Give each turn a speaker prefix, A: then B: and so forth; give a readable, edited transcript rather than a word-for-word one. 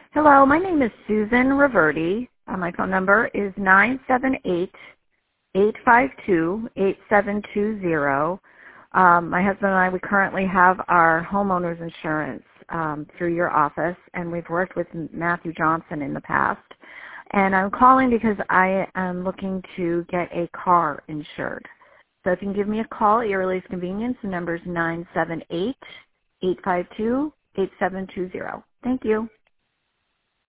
A: Hello, my name is Susan Reverdy. My phone number is 978-852-8720. My husband and I, we currently have our homeowner's insurance through your office, and we've worked with Matthew Johnson in the past. And I'm calling because I am looking to get a car insured. So if you can give me a call at your earliest convenience, the number is 978-852-8720. Thank you.